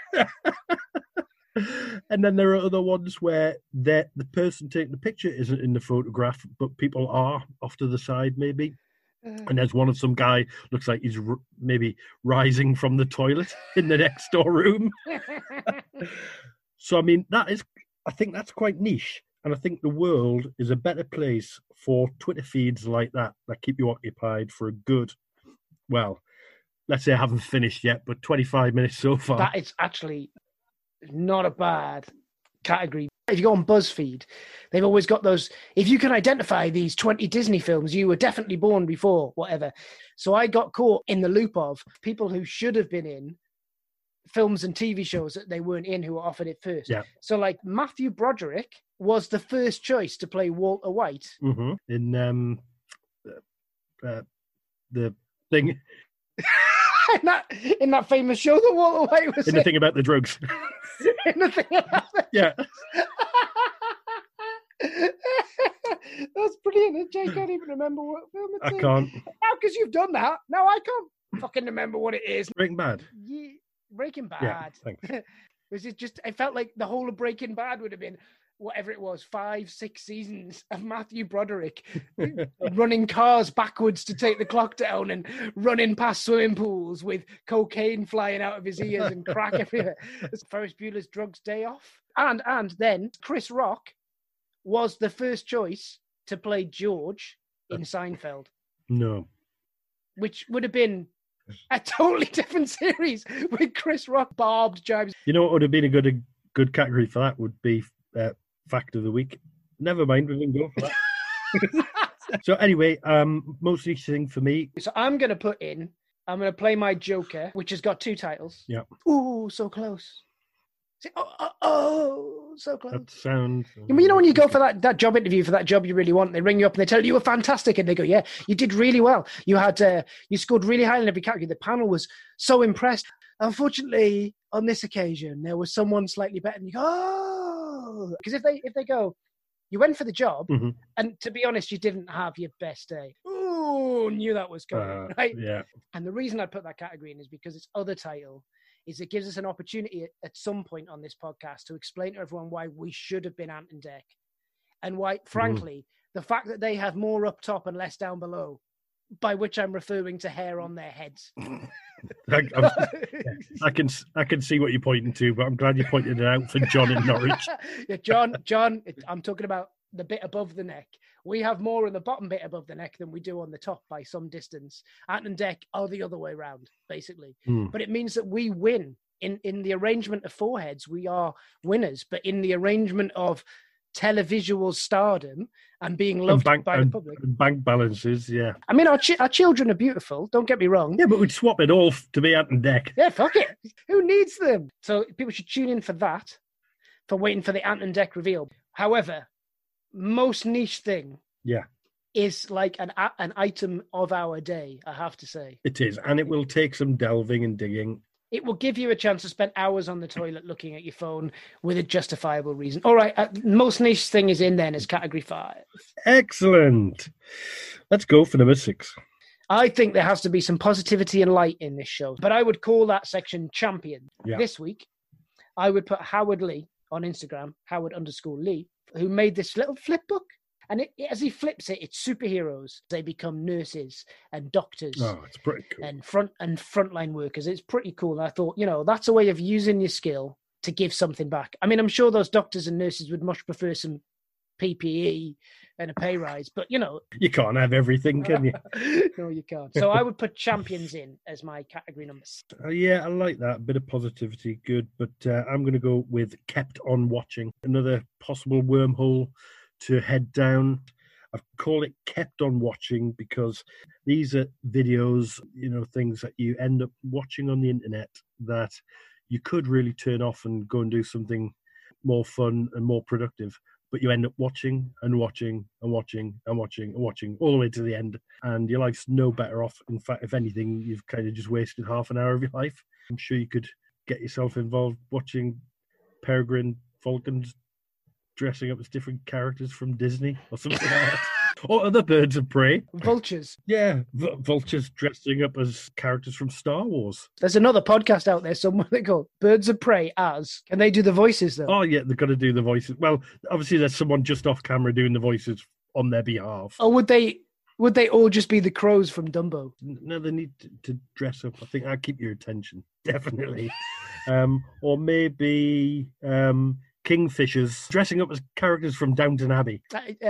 Speaker 1: And then there are other ones where the person taking the picture isn't in the photograph, but people are off to the side maybe. And there's one of some guy looks like he's maybe rising from the toilet in the next door room. So I mean, I think that's quite niche. And I think the world is a better place for Twitter feeds like that keep you occupied for a good, well, let's say I haven't finished yet, but 25 minutes so far.
Speaker 3: That is actually not a bad category. If you go on BuzzFeed, they've always got those, if you can identify these 20 Disney films, you were definitely born before, whatever. So I got caught in the loop of people who should have been in films and TV shows that they weren't in who were offered it first.
Speaker 1: Yeah.
Speaker 3: So like Matthew Broderick was the first choice to play Walter White.
Speaker 1: Mm-hmm. In the thing...
Speaker 3: in that famous show that Walter White was
Speaker 1: in. The thing about the drugs.
Speaker 3: In the thing about
Speaker 1: yeah.
Speaker 3: That's brilliant. Jay can't even remember what film it's in.
Speaker 1: I can't.
Speaker 3: Now, because you've done that, now I can't fucking remember what it is.
Speaker 1: Breaking Bad.
Speaker 3: Yeah, Breaking Bad.
Speaker 1: Yeah, thanks.
Speaker 3: Was it just? I felt like the whole of Breaking Bad would have been whatever it was, 5-6 seasons of Matthew Broderick running cars backwards to take the clock down and running past swimming pools with cocaine flying out of his ears and crack everywhere. It's Ferris Bueller's Drugs Day Off. And then Chris Rock was the first choice to play George in Seinfeld.
Speaker 1: No.
Speaker 3: Which would have been A totally different series with Chris Rock barbed jibes.
Speaker 1: You know what would have been a good category for that would be Fact of the Week. Never mind, we can go for that. So anyway, most niche thing for me.
Speaker 3: So I'm going to play my Joker, which has got 2 titles.
Speaker 1: Yeah.
Speaker 3: Ooh, so close. So close.
Speaker 1: That sounds...
Speaker 3: You know when you go for that job interview for that job you really want, they ring you up and they tell you were fantastic, and they go, "Yeah, you did really well. You scored really high in every category. The panel was so impressed. Unfortunately, on this occasion, there was someone slightly better." And you go, "Oh," because if they go, "You went for the job, and to be honest, you didn't have your best day." Ooh, knew that was coming, right?
Speaker 1: Yeah.
Speaker 3: And the reason I put that category in is because its other title is it gives us an opportunity at some point on this podcast to explain to everyone why we should have been Ant and Dec, and why, frankly, the fact that they have more up top and less down below, by which I'm referring to hair on their heads.
Speaker 1: I can see what you're pointing to, but I'm glad you pointed it out for John in Norwich.
Speaker 3: Yeah, John, I'm talking about the bit above the neck. We have more in the bottom bit above the neck than we do on the top by some distance. Ant and Dec are the other way around, basically. But it means that we win. In the arrangement of foreheads, we are winners. But in the arrangement of televisual stardom and being loved by the public.
Speaker 1: Bank balances, yeah.
Speaker 3: I mean, our children are beautiful, don't get me wrong.
Speaker 1: Yeah, but we'd swap it all to be Ant and Dec.
Speaker 3: Yeah, fuck it. Who needs them? So people should tune in for that, for waiting for the Ant and Dec reveal. However, most niche thing is like an item of our day, I have to say.
Speaker 1: It is, and it will take some delving and digging.
Speaker 3: It will give you a chance to spend hours on the toilet looking at your phone with a justifiable reason. All right, most niche thing is in then as category 5.
Speaker 1: Excellent. Let's go for number 6.
Speaker 3: I think there has to be some positivity and light in this show, but I would call that section champion.
Speaker 1: Yeah.
Speaker 3: This week, I would put Howard Lee on Instagram, Howard_Lee, who made this little flip book. And as he flips it, it's superheroes. They become nurses and doctors.
Speaker 1: Oh, it's pretty cool.
Speaker 3: And frontline workers. It's pretty cool. And I thought, that's a way of using your skill to give something back. I mean, I'm sure those doctors and nurses would much prefer some PPE and a pay rise, but
Speaker 1: you can't have everything, can you?
Speaker 3: No, you can't. So I would put champions in as my category number 6.
Speaker 1: Yeah, I like that. A bit of positivity, good. But I'm going to go with kept on watching. Another possible wormhole to head down. I've called it kept on watching because these are videos, things that you end up watching on the internet that you could really turn off and go and do something more fun and more productive. But you end up watching and watching and watching and watching and watching all the way to the end. And your life's no better off. In fact, if anything, you've kind of just wasted half an hour of your life. I'm sure you could get yourself involved watching Peregrine Falcons dressing up as different characters from Disney or something like that. Or other birds of prey.
Speaker 3: Vultures.
Speaker 1: Yeah, vultures dressing up as characters from Star Wars.
Speaker 3: There's another podcast out there somewhere they call Birds of Prey as. Can they do the voices, though?
Speaker 1: Oh, yeah, they've got to do the voices. Well, obviously there's someone just off camera doing the voices on their behalf.
Speaker 3: Or would they all just be the crows from Dumbo?
Speaker 1: No, they need to dress up. I think I'll keep your attention, definitely. Or maybe... Kingfishers dressing up as characters from Downton Abbey.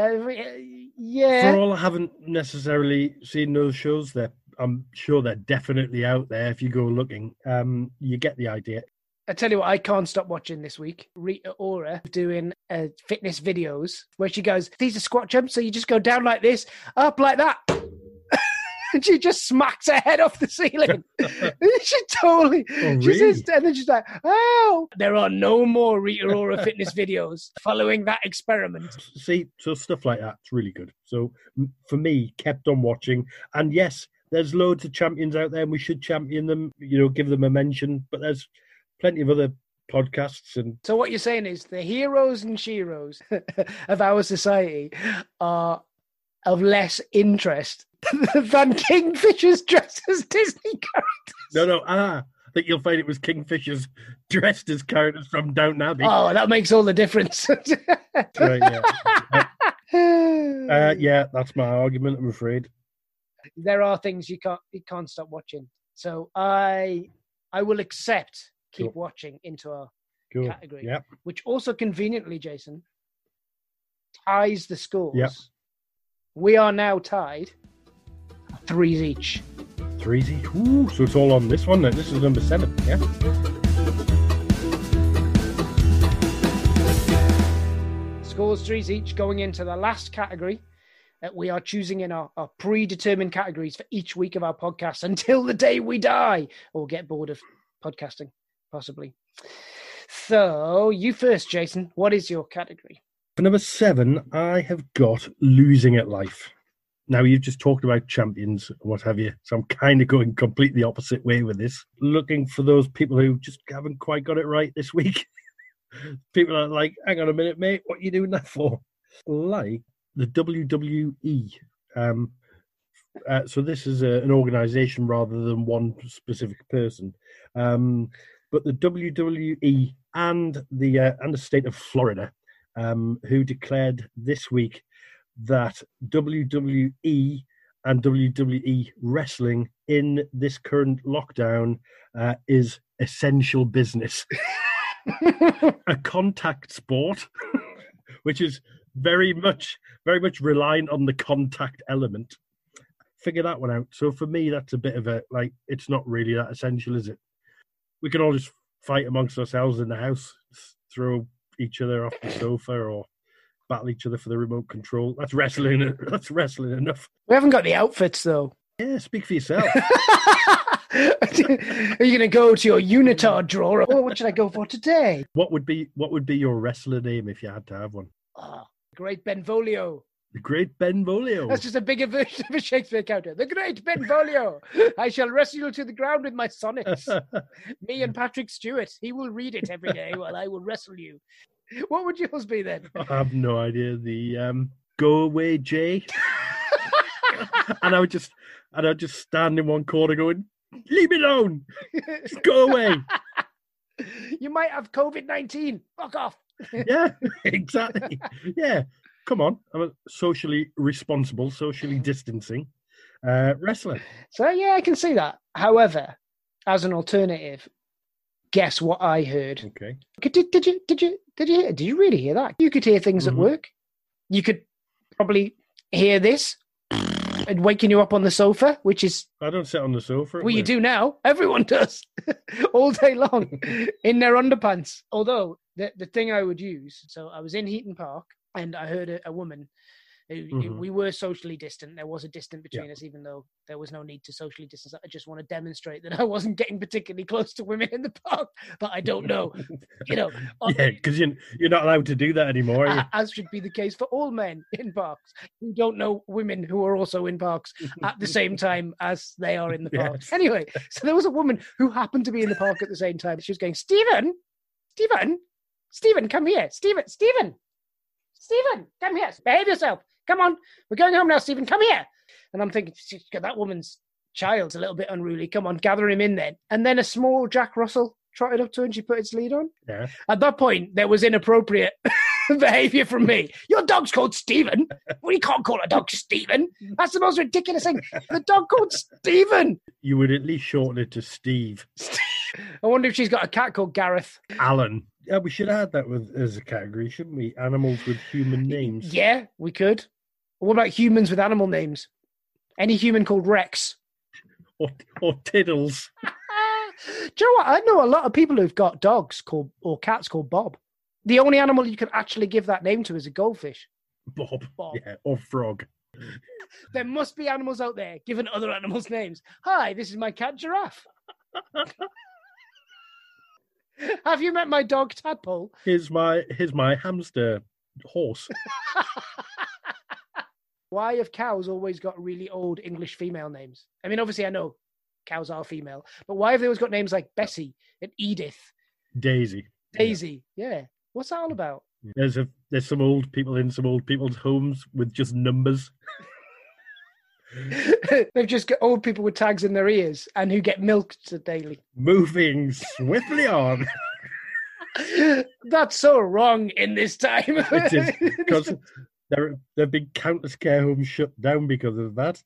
Speaker 3: Yeah.
Speaker 1: For all I haven't necessarily seen those shows, I'm sure they're definitely out there if you go looking. You get the idea.
Speaker 3: I tell you what, I can't stop watching this week. Rita Ora doing fitness videos where she goes, "These are squat jumps, so you just go down like this, up like that." And she just smacks her head off the ceiling. She totally.
Speaker 1: Oh,
Speaker 3: she
Speaker 1: really?
Speaker 3: says, and then she's like, "Oh, there are no more Rita Ora fitness videos following that experiment."
Speaker 1: See, so stuff like that's really good. So for me, kept on watching. And yes, there's loads of champions out there, and we should champion them. Give them a mention. But there's plenty of other podcasts. And
Speaker 3: so what you're saying is the heroes and sheroes of our society are of less interest than Kingfishers dressed as Disney characters.
Speaker 1: No. I think you'll find it was Kingfishers dressed as characters from Downton Abbey.
Speaker 3: Oh, that makes all the difference.
Speaker 1: Right, yeah. That's my argument, I'm afraid.
Speaker 3: There are things you can't stop watching. So I will accept keep watching into our category.
Speaker 1: Yep.
Speaker 3: Which also conveniently, Jason, ties the scores.
Speaker 1: Yep.
Speaker 3: We are now tied 3 each.
Speaker 1: 3Z. Ooh, so it's all on this one then. This is number 7, yeah?
Speaker 3: Scores 3s each going into the last category. We are choosing in our predetermined categories for each week of our podcast until the day we die or get bored of podcasting, possibly. So, you first, Jason. What is your category?
Speaker 1: For number 7, I have got losing at life. Now, you've just talked about champions, what have you, so I'm kind of going completely opposite way with this. Looking for those people who just haven't quite got it right this week. People are like, hang on a minute, mate, what are you doing that for? Like the WWE. So this is an organisation rather than one specific person. But the WWE and the state of Florida, who declared this week that WWE and WWE wrestling in this current lockdown is essential business. A contact sport, which is very much reliant on the contact element. Figure that one out. So for me, that's a bit of a, like, it's not really that essential, is it? We can all just fight amongst ourselves in the house, throw each other off the sofa, or battle each other for the remote control. That's wrestling. That's wrestling enough.
Speaker 3: We haven't got the outfits, though.
Speaker 1: Yeah, speak for yourself.
Speaker 3: Are you going to go to your unitard drawer? Oh, what should I go for today?
Speaker 1: What would be your wrestler name if you had to have one?
Speaker 3: Oh, Great Benvolio.
Speaker 1: The Great Benvolio.
Speaker 3: That's just a bigger version of a Shakespeare character. The Great Benvolio. I shall wrestle you to the ground with my sonnets. Me and Patrick Stewart. He will read it every day while I will wrestle you. What would yours be then?
Speaker 1: I have no idea. The Go Away Jay. and I would just stand in one corner going, leave me alone. Just go away.
Speaker 3: You might have COVID-19. Fuck off.
Speaker 1: Yeah, exactly. Yeah. Come on. I'm a socially responsible, socially distancing wrestler.
Speaker 3: So yeah, I can see that. However, as an alternative, guess what I heard?
Speaker 1: Okay.
Speaker 3: Did you really hear that? You could hear things at work. You could probably hear this and waking you up on the sofa, which is...
Speaker 1: I don't sit on the sofa.
Speaker 3: Well, you do now. Everyone does. All day long in their underpants. Although, the thing I would use... So I was in Heaton Park and I heard a woman who we were socially distant. There was a distance between us, even though there was no need to socially distance. I just want to demonstrate that I wasn't getting particularly close to women in the park, but I don't know. Yeah,
Speaker 1: because you're not allowed to do that anymore.
Speaker 3: As should be the case for all men in parks who don't know women who are also in parks at the same time as they are in the park.
Speaker 1: Yes.
Speaker 3: Anyway, so there was a woman who happened to be in the park at the same time. She was going, Stephen, come here. Stephen, come here. Behave yourself. Come on. We're going home now, Stephen. Come here. And I'm thinking, that woman's child's a little bit unruly. Come on, gather him in then. And then a small Jack Russell trotted up to her and she put its lead on. Yeah. At that point, there was inappropriate behaviour from me. Your dog's called Stephen. Well, you can't call a dog Stephen. That's the most ridiculous thing. The dog called Stephen.
Speaker 1: You would at least shorten it to Steve.
Speaker 3: I wonder if she's got a cat called Gareth.
Speaker 1: Alan. Yeah, we should add that as a category, shouldn't we? Animals with human names.
Speaker 3: Yeah, we could. What about humans with animal names? Any human called Rex?
Speaker 1: Or Tiddles.
Speaker 3: Do you know what? I know a lot of people who've got dogs or cats called Bob. The only animal you can actually give that name to is a goldfish.
Speaker 1: Bob. Yeah, or frog.
Speaker 3: There must be animals out there giving other animals names. Hi, this is my cat Giraffe. Have you met my dog Tadpole?
Speaker 1: Here's my hamster Horse.
Speaker 3: Why have cows always got really old English female names? I mean, obviously I know cows are female, but why have they always got names like Bessie and Edith?
Speaker 1: Daisy.
Speaker 3: Yeah. What's that all about?
Speaker 1: There's some old people in some old people's homes with just numbers.
Speaker 3: They've just got old people with tags in their ears and who get milked daily.
Speaker 1: Moving swiftly on.
Speaker 3: That's so wrong in this time.
Speaker 1: It is, because there have been countless care homes shut down because of that.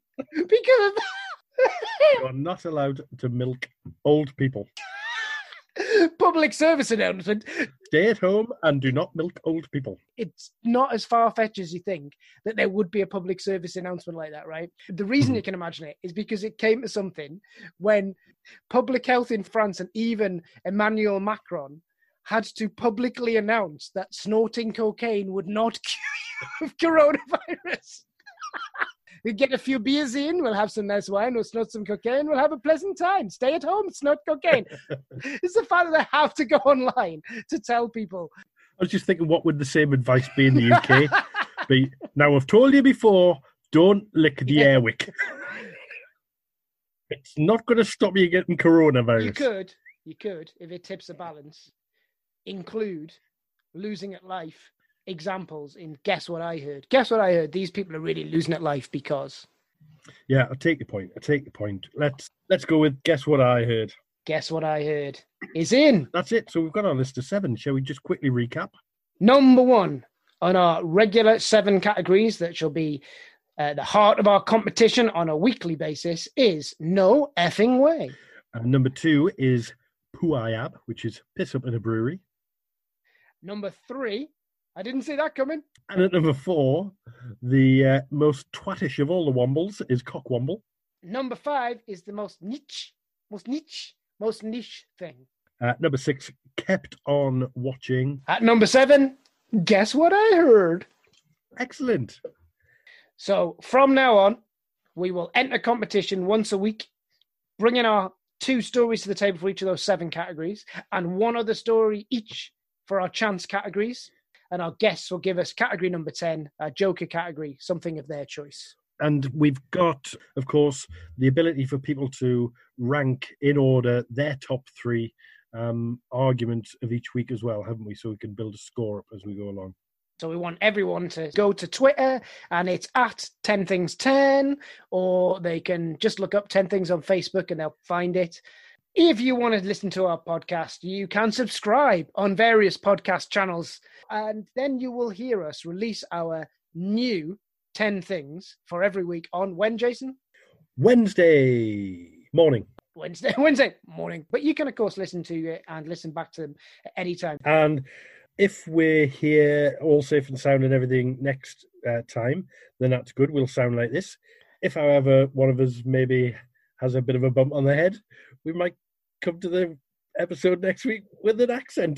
Speaker 3: Because of that.
Speaker 1: You are not allowed to milk old people.
Speaker 3: Public service announcement.
Speaker 1: Stay at home and do not milk old people.
Speaker 3: It's not as far-fetched as you think that there would be a public service announcement like that, right? The reason you can imagine it is because it came to something when public health in France and even Emmanuel Macron had to publicly announce that snorting cocaine would not cure you of coronavirus. We get a few beers in, we'll have some nice wine, we'll snort some cocaine, we'll have a pleasant time. Stay at home, snort cocaine. It's the fact that I have to go online to tell people.
Speaker 1: I was just thinking, what would the same advice be in the UK? Now, I've told you before, don't lick the airwick. It's not going to stop you getting coronavirus.
Speaker 3: You could, if it tips the balance, include losing at life examples in Guess What I Heard. Guess what I heard? These people are really losing at life because...
Speaker 1: Yeah, I'll take your point. Let's go with Guess What I Heard.
Speaker 3: Guess What I Heard is in.
Speaker 1: That's it. So we've got our list of 7. Shall we just quickly recap?
Speaker 3: Number 1 on our regular 7 categories that shall be the heart of our competition on a weekly basis is No Effing Way.
Speaker 1: Number 2 is Puayab, which is Piss Up in a Brewery.
Speaker 3: Number 3, I didn't see that coming.
Speaker 1: And at number 4, the most twattish of all the wombles is Cockwomble.
Speaker 3: Number 5 is the most niche thing.
Speaker 1: Number 6, Kept On Watching.
Speaker 3: At number 7, Guess What I Heard.
Speaker 1: Excellent.
Speaker 3: So from now on, we will enter competition once a week, bringing our 2 stories to the table for each of those 7 categories and 1 other story each for our chance categories. And our guests will give us category number 10, a joker category, something of their choice.
Speaker 1: And we've got, of course, the ability for people to rank in order their top 3 arguments of each week as well, haven't we? So we can build a score up as we go along.
Speaker 3: So we want everyone to go to Twitter, and it's at 10things10, or they can just look up 10 Things on Facebook and they'll find it. If you want to listen to our podcast, you can subscribe on various podcast channels, and then you will hear us release our new 10 things for every week on when, Jason?
Speaker 1: Wednesday morning.
Speaker 3: Wednesday morning. But you can, of course, listen to it and listen back to them at any time.
Speaker 1: And if we're here all safe and sound and everything next time, then that's good. We'll sound like this. If, however, one of us maybe has a bit of a bump on the head, we might come to the episode next week with an accent.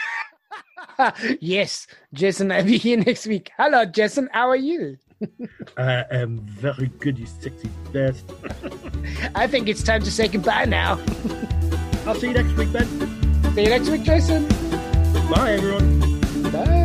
Speaker 3: Yes, Jason, I'll be here next week. Hello, Jason. How are you?
Speaker 1: I am very good, you sexy bastard.
Speaker 3: I think it's time to say goodbye now.
Speaker 1: I'll see you next week, Ben.
Speaker 3: See you next week, Jason.
Speaker 1: Bye, everyone.
Speaker 3: Bye.